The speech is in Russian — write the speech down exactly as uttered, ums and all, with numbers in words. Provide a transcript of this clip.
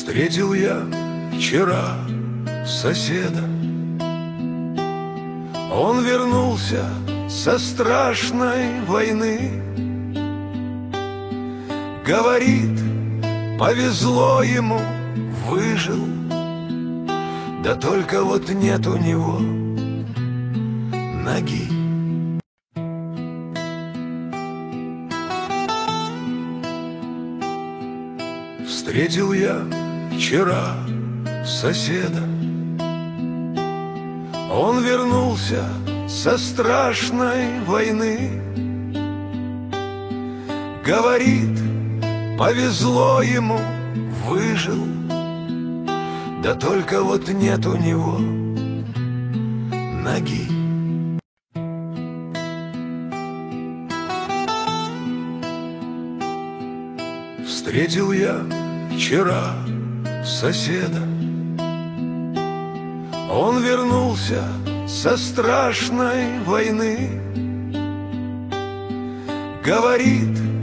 Встретил я вчера соседа. Он вернулся со страшной войны. Говорит, повезло ему, выжил. Да только вот нет у него ноги. Встретил я вчера соседа. Он вернулся со страшной войны. Говорит, повезло ему, выжил. Да только вот нет у него ноги. Встретил я вчера соседа. Он вернулся со страшной войны. Говорит,